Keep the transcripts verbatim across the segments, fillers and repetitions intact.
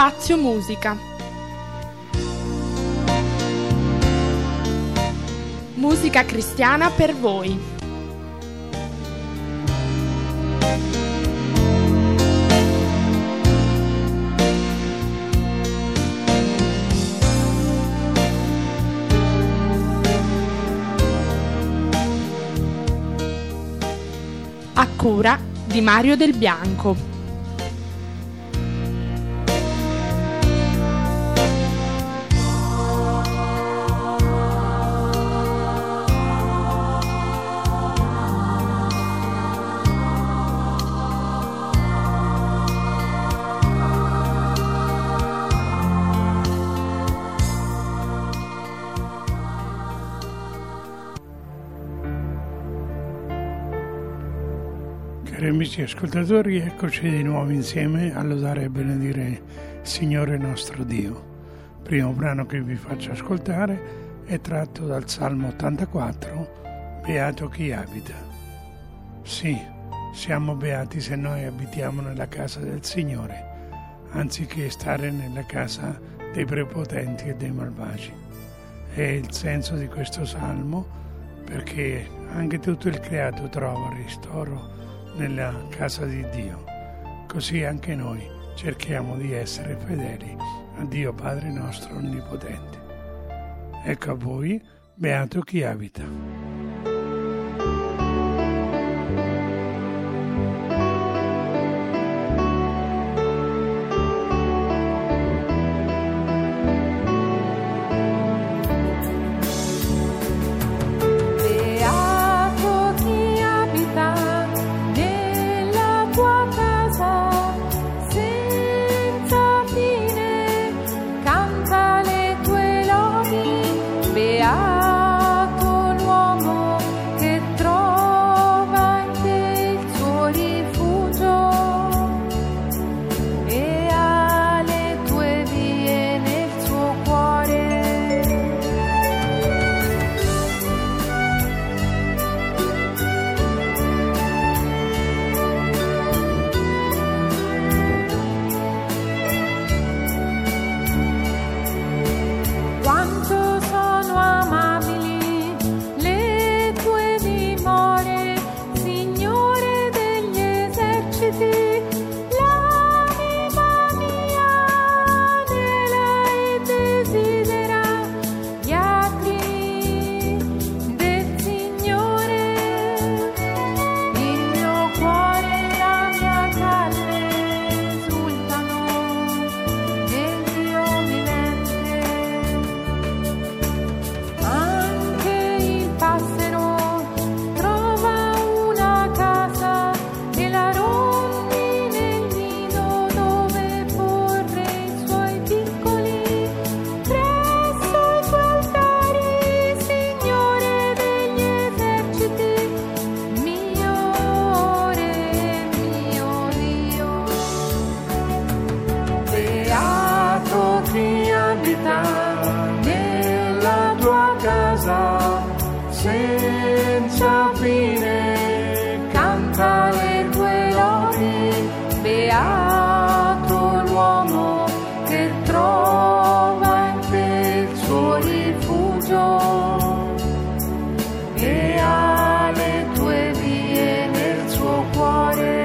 Spazio Musica. Musica cristiana per voi. A cura di Mario Del Bianco. Cari amici ascoltatori, eccoci di nuovo insieme a lodare e benedire il Signore nostro Dio. Il primo brano che vi faccio ascoltare è tratto dal Salmo ottantaquattro, Beato chi abita. Sì, siamo beati se noi abitiamo nella casa del Signore, anziché stare nella casa dei prepotenti e dei malvagi. È il senso di questo Salmo, perché anche tutto il creato trova ristoro nella casa di Dio. Così anche noi cerchiamo di essere fedeli a Dio Padre nostro onnipotente. Ecco a voi, beato chi abita. Senza fine canta le tue lodi, beato l'uomo che trova in te il suo rifugio e ha le tue vie nel suo cuore.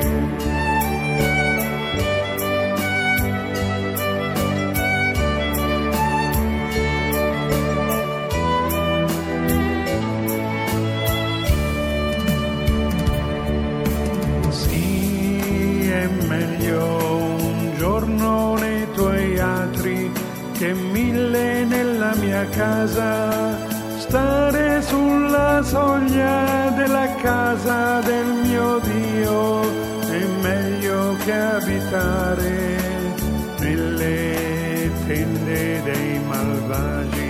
Un giorno nei tuoi atri che mille nella mia casa, stare sulla soglia della casa del mio Dio è meglio che abitare nelle tende dei malvagi,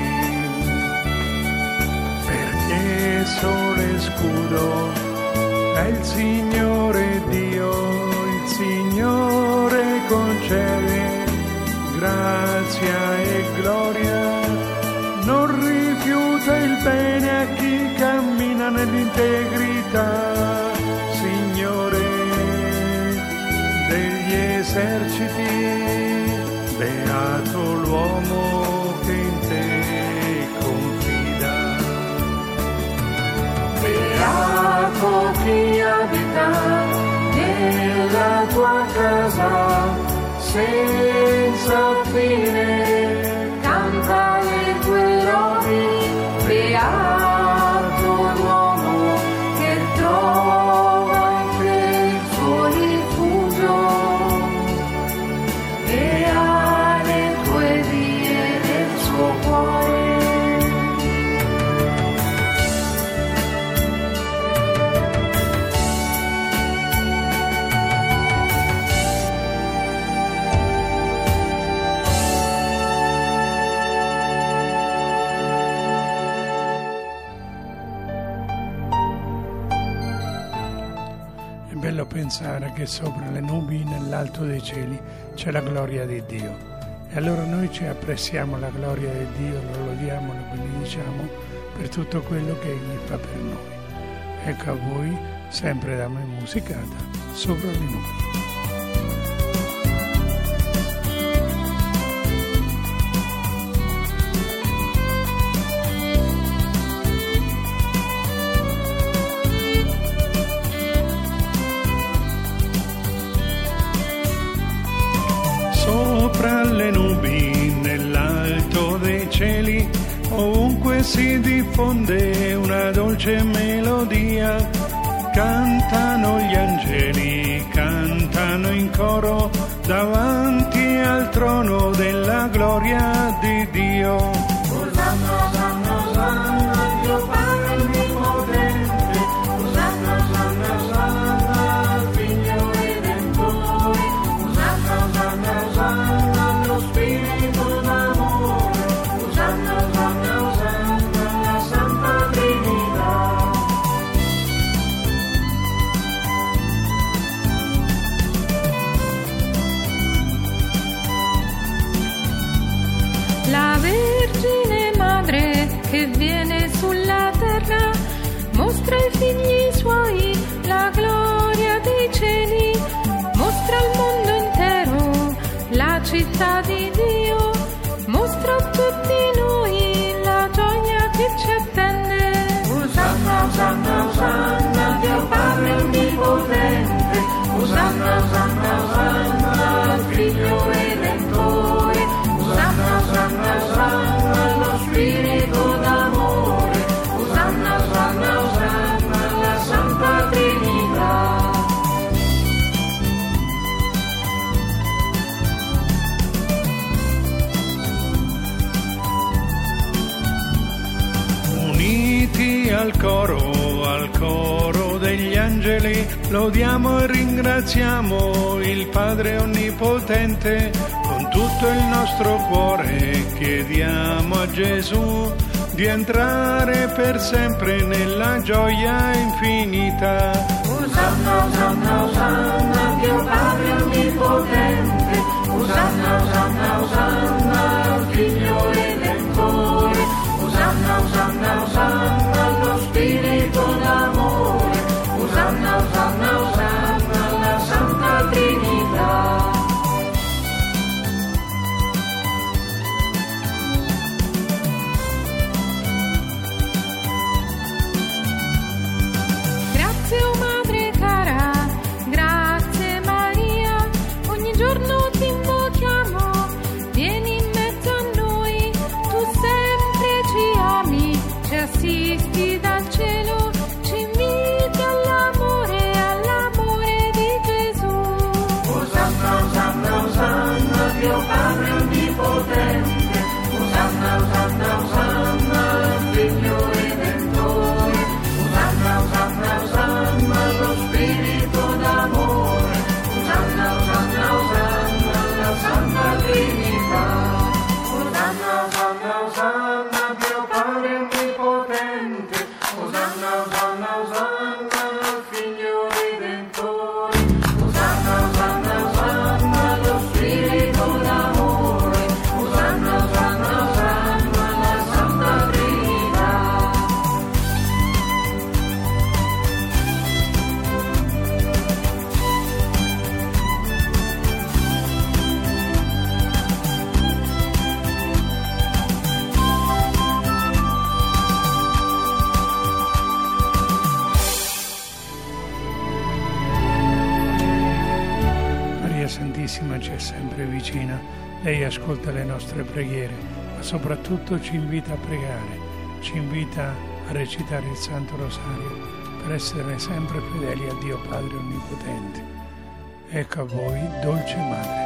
perché sole e scudo è il Signore Dio. Signore concede grazia e gloria, non rifiuta il bene a chi cammina nell'integrità. Signore degli eserciti, beato l'uomo che in te confida. Beato chi abita nella tua casa, senza fine canta le tue lodi. Beato l'uomo che trova in te il suo rifugio e ha le tue vie nel suo cuore. È bello pensare che sopra le nubi, nell'alto dei cieli, c'è la gloria di Dio. E allora noi ci apprezziamo la gloria di Dio, lo lodiamo, lo benediciamo per tutto quello che Egli fa per noi. Ecco a voi, sempre da me musicata, sopra le nubi. Sopra le nubi, nell'alto dei cieli, ovunque si diffonde una dolce melodia. Cantano gli angeli, cantano in coro, davanti al trono della gloria di Dio. Osanna, Osanna, Osanna, Dio Padre Onnipotente. Osanna, Osanna, Osanna, al Figlio Redentore. Osanna, Osanna, Osanna, allo Spirito d'amore. Osanna, Osanna, Osanna, alla Santa Trinità. La Vergine Madre che viene sulla terra mostra ai figli suoi la gloria dei cieli, mostra al mondo intero la città di Dio, mostra a tutti noi la gioia che ci attende. Osanna, Osanna, Osanna, Dio Padre Onnipotente. Osanna, Osanna, Osanna, al Figlio Redentore. Osanna, Osanna, Osanna, allo Spirito d'amore. Osanna, Osanna, Osanna, alla Santa Trinità. Uniti al coro, al coro degli angeli, lodiamo e ringraziamo il Padre Onnipotente. Con tutto il nostro cuore chiediamo a Gesù di entrare per sempre nella gioia infinita. Osanna, Osanna, Osanna, Dio Padre Onnipotente. Osanna, Osanna, Osanna, al Figlio Redentore. Osanna, Osanna, Osanna, allo Spirito d'amore. Osanna, Osanna, Osanna, alla Santa Trinità. Grazie, o Madre cara, grazie Maria, ogni giorno ti invochiamo, vieni in Lei ascolta le nostre preghiere, ma soprattutto ci invita a pregare, ci invita a recitare il Santo Rosario per essere sempre fedeli a Dio Padre Onnipotente. Ecco a voi, dolce Madre.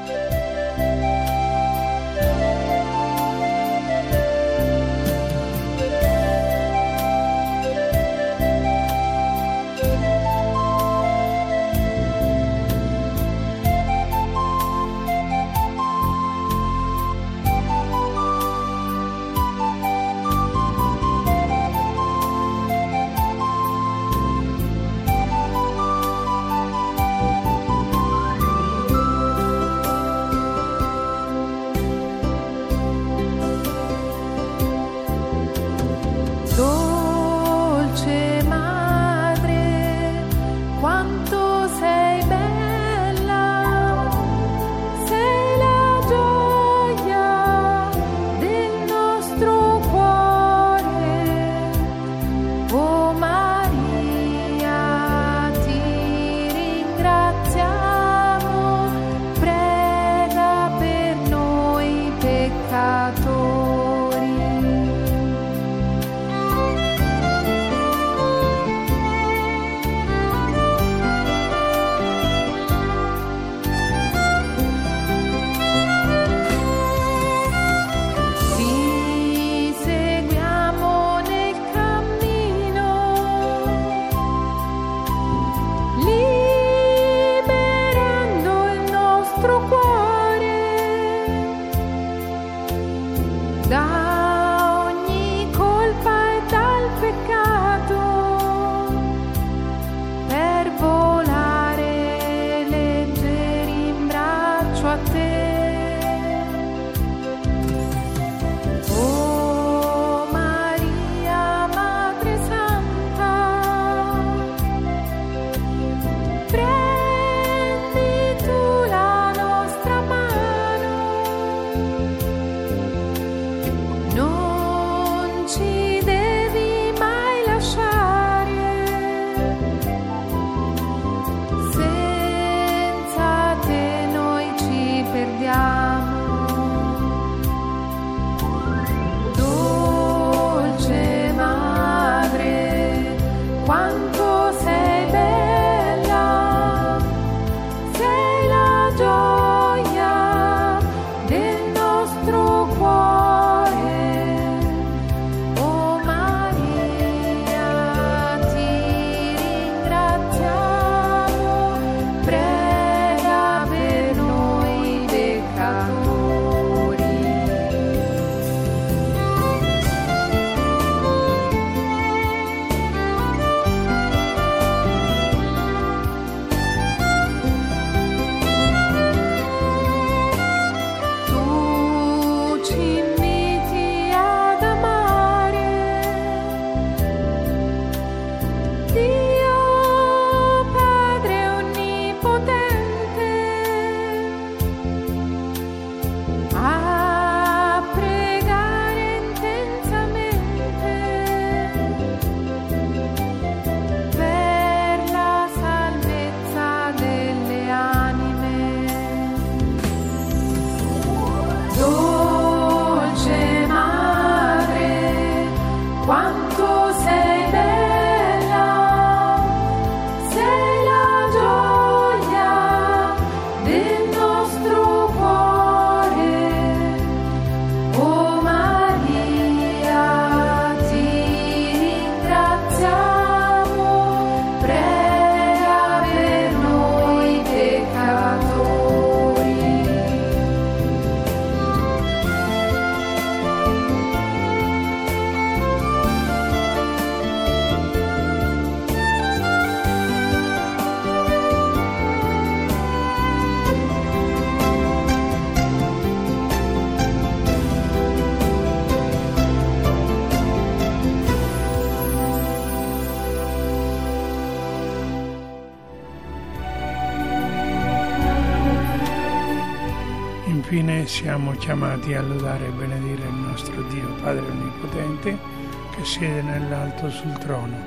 Infine siamo chiamati a lodare e benedire il nostro Dio Padre Onnipotente che siede nell'alto sul trono.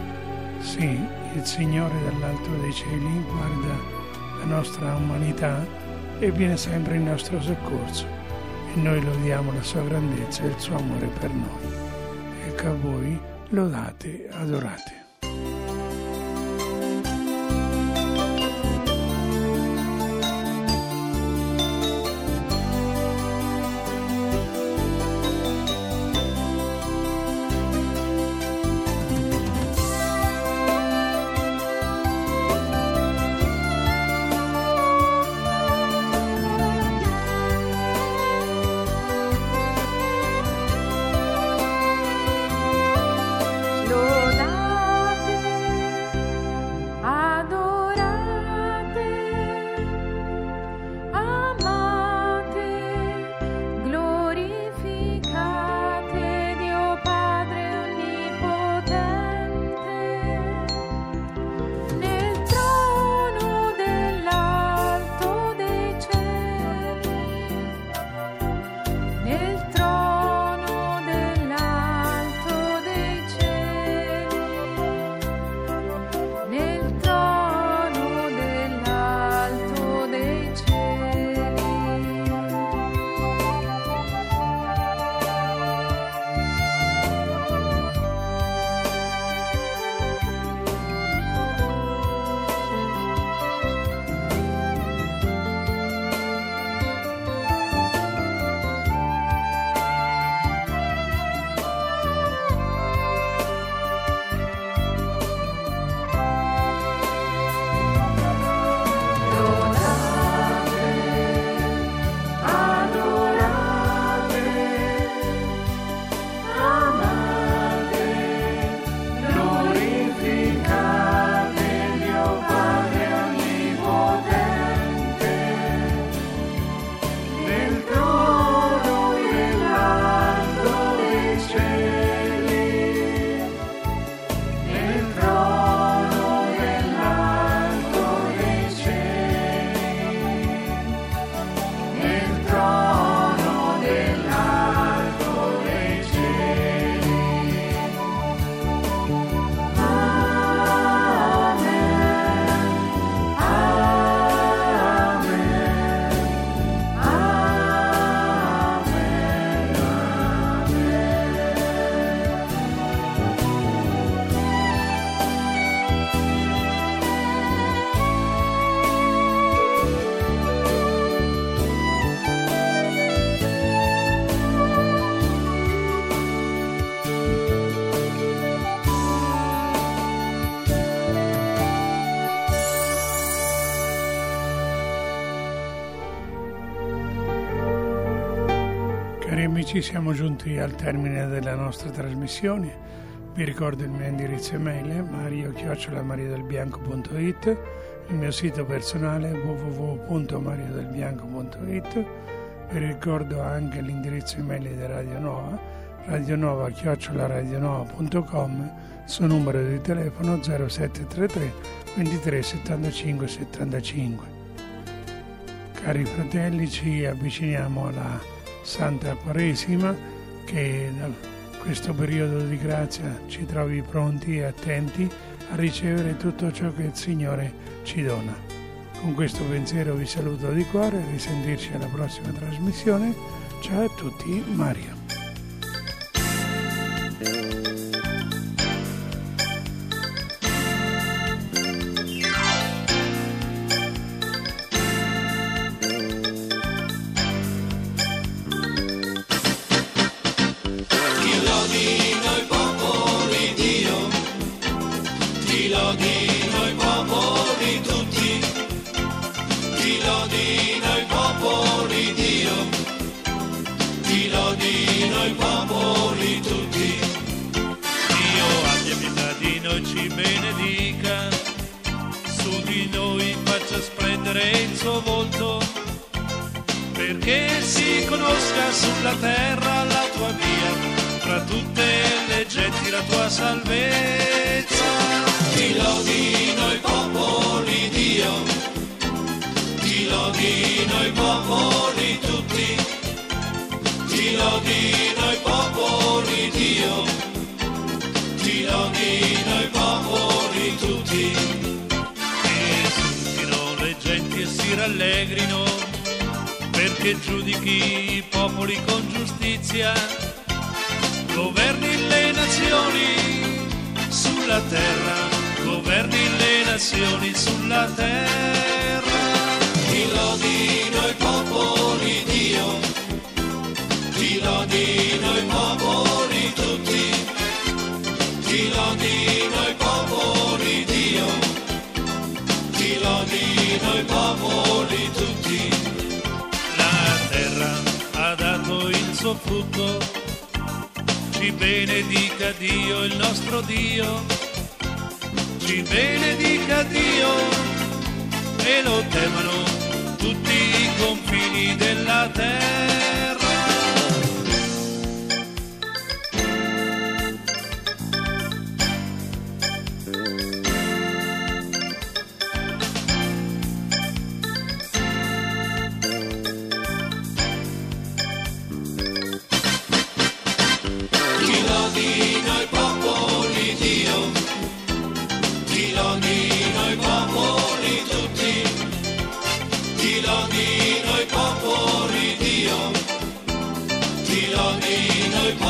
Sì, il Signore dall'alto dei cieli guarda la nostra umanità e viene sempre in nostro soccorso, e noi lodiamo la sua grandezza e il suo amore per noi. Ecco a voi, lodate, adorate. Cari amici, siamo giunti al termine della nostra trasmissione. Vi ricordo il mio indirizzo email mario chiocciola mariadelbianco punto it, il mio sito personale w w w punto mariadelbianco punto it. Vi ricordo anche l'indirizzo email di Radio Nova, radionova chiocciola radionova punto com, suo numero di telefono zero sette tre tre ventitré settantacinque settantacinque. Cari fratelli, ci avviciniamo alla Santa Quaresima, che da questo periodo di grazia ci trovi pronti e attenti a ricevere tutto ciò che il Signore ci dona. Con questo pensiero vi saluto di cuore, risentirci alla prossima trasmissione. Ciao a tutti, Mario. Ci benedica, su di noi faccia splendere il suo volto, perché si conosca sulla terra la tua via, fra tutte le genti la tua salvezza. Ti lodino i popoli Dio, ti lodino i popoli tutti, ti lodino i popoli Dio, ti lodino i popoli tutti, esultino le genti e si rallegrino, che giudichi i popoli con giustizia, governi le nazioni sulla terra, governi le nazioni sulla terra. Ti lodino i popoli Dio, ti lodino i popoli tutti, ti lodino i popoli Dio, ti lodino i popoli tutti. La terra ha dato il suo frutto, ci benedica Dio il nostro Dio, ci benedica Dio e lo temano tutti i confini della terra. Ti lodino i popoli Dio, ti lodino i popoli tutti, ti lodino i popoli Dio, ti lodino i popoli